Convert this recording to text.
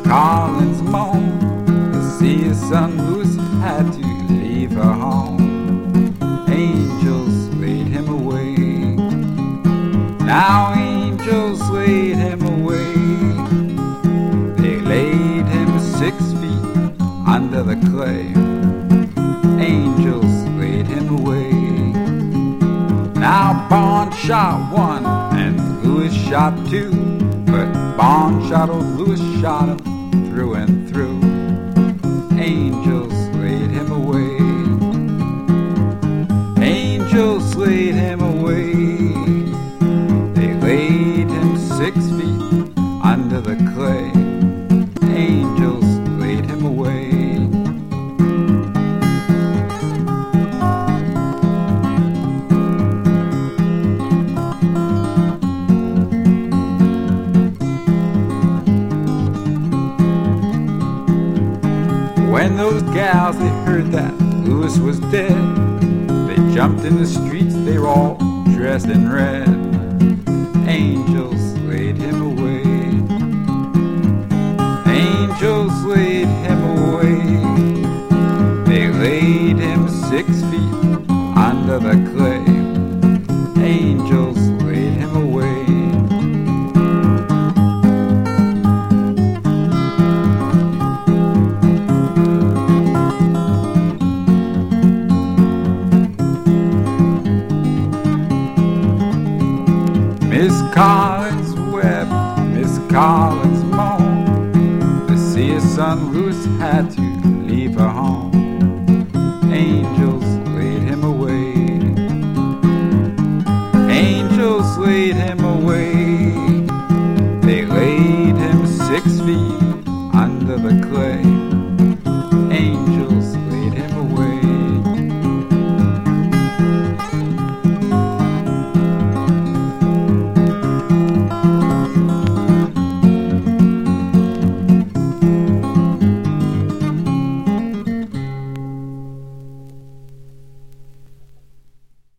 Collins moaned to see his son Louis had to leave her home. Angels laid him away. Now angels laid him away. They laid him 6 feet under the clay. Angels laid him away. Now Bond shot 1 and Louis shot 2, but Bond shot old Louis, shot him through and through. Angels laid him away. Angels laid him away. They laid him 6 feet under the clay. Angels laid him away. When those gals, they heard that Louis was dead, they jumped in the streets, they were all dressed in red. Angels laid him away. Angels laid him away. They laid him 6 feet under the clay. Angels laid him away. Miss Collins wept, Miss Collins moaned to see her son Louis had to leave her home. Angels laid him away. Angels laid him away. They laid him 6 feet under the clay.